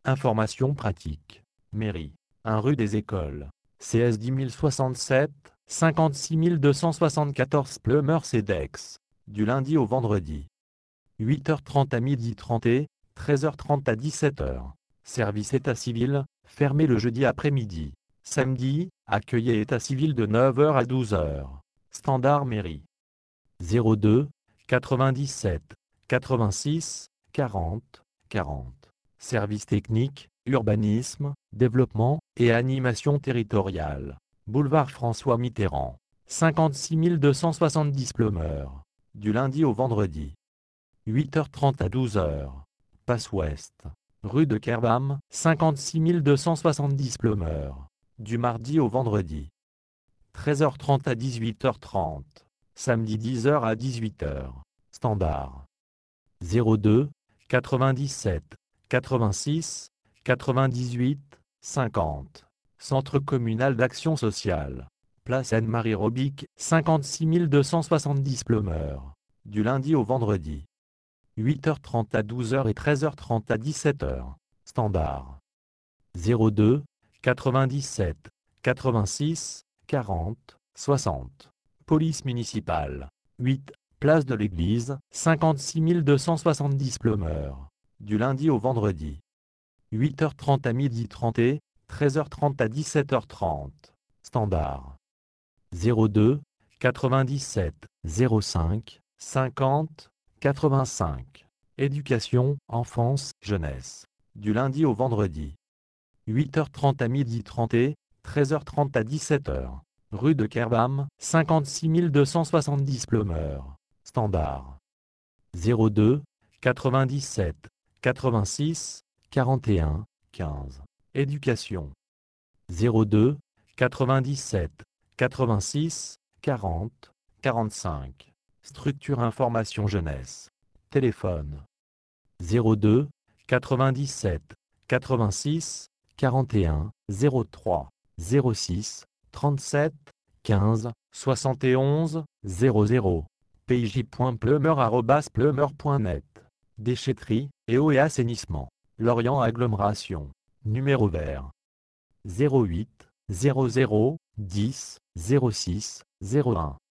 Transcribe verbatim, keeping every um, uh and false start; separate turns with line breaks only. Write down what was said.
Information pratique. Mairie. un rue des Écoles. C S dix mille soixante-sept, cinquante-six mille deux cent soixante-quatorze Pleumeur Cedex. Du lundi au vendredi. huit heures trente à midi trente et treize heures trente à dix-sept heures. Service état civil, fermé le jeudi après-midi. Samedi, accueil et état civil de neuf heures à douze heures. Standard mairie. zéro deux, quatre-vingt-dix-sept, quatre-vingt-six, quarante, quarante. Service technique, urbanisme, développement et animation territoriale. Boulevard François Mitterrand. cinquante-six mille deux cent soixante-dix Pleumeur. Du lundi au vendredi. huit heures trente à douze heures. Passe Ouest. Rue de Kerbam, cinquante-six mille deux cent soixante-dix Pleumeur. Du mardi au vendredi. treize heures trente à dix-huit heures trente. Samedi dix heures à dix-huit heures. Standard. zéro deux, quatre-vingt-dix-sept, quatre-vingt-six, quatre-vingt-dix-huit, cinquante. Centre communal d'action sociale. Place Anne-Marie Robic, cinquante-six mille deux cent soixante-dix Pleumeur. Du lundi au vendredi. huit heures trente à douze heures et treize heures trente à dix-sept heures. Standard. zéro deux, quatre-vingt-dix-sept, quatre-vingt-six, quarante, soixante. Police municipale. huit, place de l'Église, cinquante-six mille deux cent soixante-dix Pleumeur. Du lundi au vendredi. huit heures trente à midi trente et treize heures trente à dix-sept heures trente. Standard. zéro deux, quatre-vingt-dix-sept, zéro cinq, cinquante, quatre-vingt-cinq. Éducation, enfance, jeunesse. Du lundi au vendredi. huit heures trente à midi trente et treize heures trente à dix-sept heures. Rue de Kerbam, cinquante-six mille deux cent soixante-dix Pleumeur. Standard. zéro deux, quatre-vingt-dix-sept, quatre-vingt-six, quarante et un, quinze. Éducation. zéro deux, quatre-vingt-dix-sept, quatre-vingt-six, quarante, quarante-cinq. Structure information jeunesse. Téléphone. zéro deux, quatre-vingt-dix-sept, quatre-vingt-six, quarante et un, zéro trois, zéro six, trente-sept, quinze, soixante et onze, zéro zéro. p j point pleumeur arobase pleumeur point net. Déchetterie, et eau et assainissement. Lorient Agglomération. Numéro vert. zéro huit, zéro zéro, dix, zéro six, zéro un.